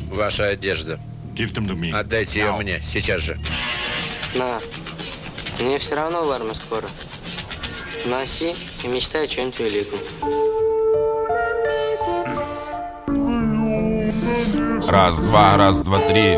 Ваша одежда. Отдайте ее мне, сейчас же. На, мне все равно в армию скоро. Носи и мечтай о чем-нибудь великом. Раз, два, три.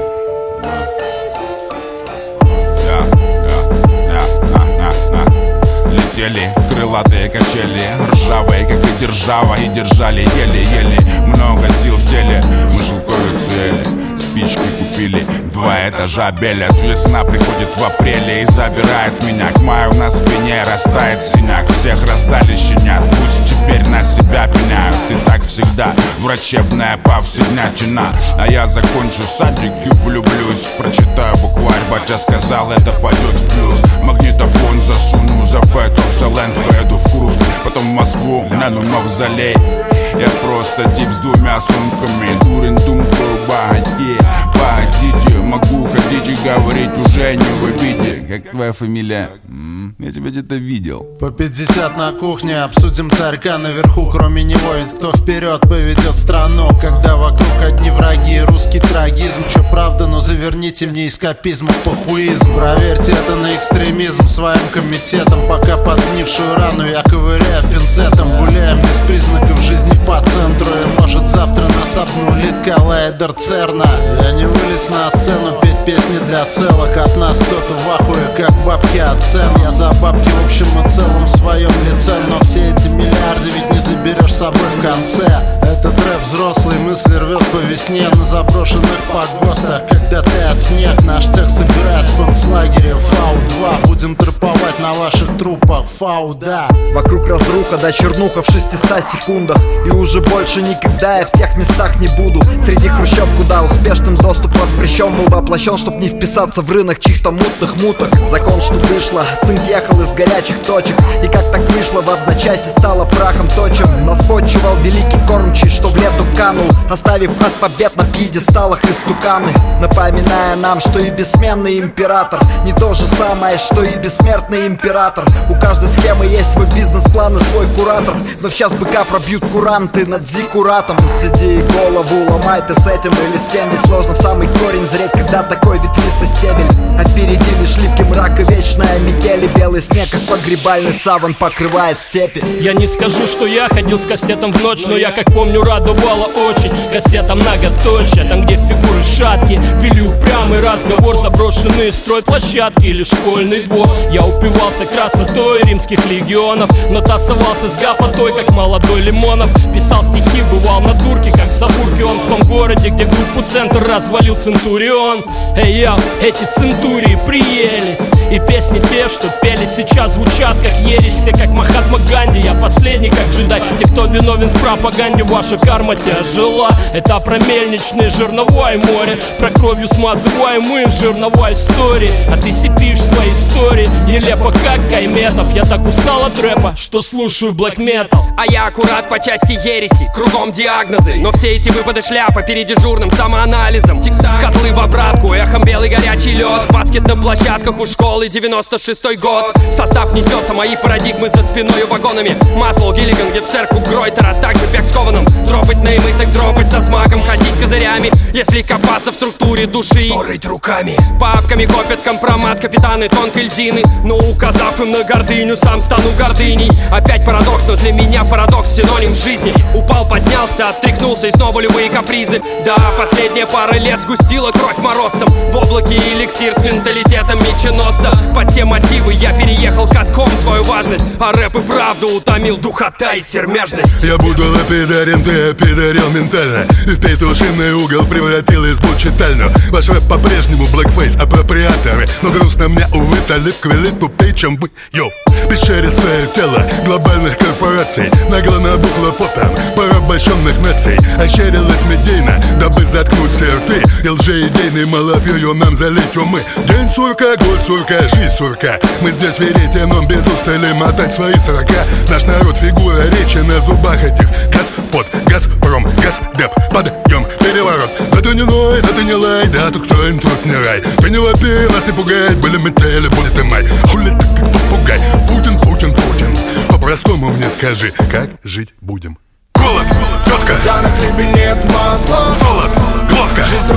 Летели крылатые качели, ржавые, как и держава, и держали еле-еле. Много сил в теле, мы шелковые цели, спички купили, 2 этажа белят. Весна приходит в апреле и забирает меня. К маю на спине растает синяк, всех раздали щенят, пусть теперь на себя пеняют. И так всегда, врачебная повседнячина. А я закончу садик и влюблюсь, прочитаю букварь, батя сказал, это пойдет в плюс. Магнитофон засуну за фэтом, Салент, поеду в Курск, потом в Москву, на мавзолей. Я просто тип с 2 сумками, дурен, думкаю, погодите, могу ходить и говорить уже не в обиде. Как твоя фамилия? Я тебя где-то видел. По 50 на кухне, обсудим царька наверху. Кроме него ведь кто вперед поведет страну, когда вокруг одни враги, русский трагизм. Чё правда, но заверните мне эскапизм в похуизм. Проверьте это на экстремизм своим комитетом. Пока подгнившую рану я ковыряю пинцетом. Гуляем без признаков жизни по центру. И может завтра нас обнулит коллайдер Церна. Я не вылез на сцену петь песни для целок. От нас кто-то в ахуе, как бабки от цен. Я за бабки в общем и целом в своем лице. Но все эти миллиарды ведь не заберешь с собой в конце. Этот рэп взрослый, мысли рвет по весне на заброшенных погостах. Когда ты от снег, наш цех собирает в концлагере Фау-2. Будем трэповать на ваших трупах Фау-да. Вокруг разруха, да чернуха в 600 секундах. И уже больше никогда я в тех местах не буду. Среди хрущеб, куда успешным доступ воспрещен был воплощен, чтоб не вписаться в рынок чьих-то мутных муток. Закон, что вышло, цинк ехал из горячих точек. И как так вышло, в одночасье стало прахом точим. Нас почивал великий кормчий, что в лету канул, оставив от побед на пьедесталах истуканы, напоминая нам, что и бессменный император не то же самое, что и бессмертный император. У каждой схемы есть свой бизнес-план и свой куратор. Но в час быка пробьют куранты над зиккуратом. Сиди и голову ломай, ты с этим или с тем. Ведь сложно в самый корень зреть, когда такой ветвистый стебель. А впереди лишь липкий мрак и вечная метель. И белый снег, как погребальный саван, покрывает степи. Я не скажу, что я ходил с кастетом в ночь, но я, как помню, радовала очень кассета многоточие. Там, где фигуры шатки, вели упрямый разговор, заброшенные стройплощадки или школьный двор. Я упивался красотой римских легионов, но тасовался с гапотой, как молодой Лимонов. Писал стихи, бывал на дурке, как Сабурки. Он в том городе, где группу «Центр» развалил Центурион. Эй, я, эти центурии приелись. И песни те, что пели сейчас, звучат как ересь. Все как Махатма Ганди, я последний как джедай. Те, кто виновен в пропаганде, ваша карма тяжела. Это про мельничное жерновое море, про кровью смазываемые жерновой истории. А ты сипишь свои истории, нелепо как Кайметов. Я так устал от рэпа, что слушаю блэк метал. А я аккурат по части ереси, кругом диагнозы. Но все эти выпады шляпа перед дежурным самоанализом. Котлы в обратку, эхом белый горячий лед. Баскет на площадках у школы, 96-й год. Состав несется, мои парадигмы за спиной вагонами. Маслоу, Гиллиган, Гепсерку, Гройтер, а также бег с Кованом. Дропать неймы, так дропать со смаком, ходить козырями. Если копаться в структуре души, то рыть руками. Папками копят компромат капитаны тонкой льдины. Но указав им на гордыню, сам стану гордыней. Опять парадокс, но для меня парадокс синоним жизни. Упал, поднялся, оттряхнулся и снова любые капризы. Да, последняя пара лет сгустила кровь морозцем. В облаке эликсир с менталитетом меченосца. Под те мотивы я переехал катком свою важность. А рэп и правду утомил духота и сермяжность. Я буду лапидарен, ты опидарил ментально. И в петушиный угол превратил избу читальню. Ваш рэп по-прежнему блэкфейс, апроприаторы. Но грустно мне, увы, талиб квели тупей, чем вы, йоу. Бесшерстное тело глобальных корпораций нагло набухло потом порабощенных наций. Ощерилась медийно, дабы заткнуть все рты. И лжеидейной малафью нам залить умы. День сурка, год сурка, жизнь сурка. Мы здесь веретеном без устали мотать свои 40. Наш народ фигура речи на зубах этих. Господ, Газпром, Газдеп, подъем, переворот. Да ты не ной, да ты не лай, да тут кто тут не рай. Ты не вопи, нас не пугай, были метели, будет и май. Хули ты как попугай, Путин, Путин, Путин. По-простому мне скажи, как жить будем? Голод, тетка, да на хлебе нет масла. Солод, глотка, жизнь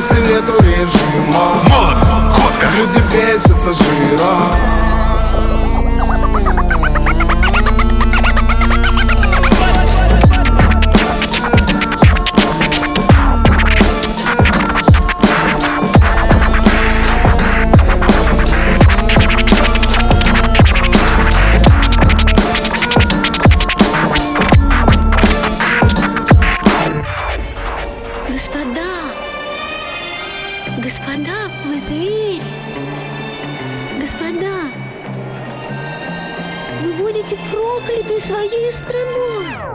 если нету режима. Молот, ходка. Люди бесятся жира. Господа, вы звери. Господа, вы будете прокляты своей страной.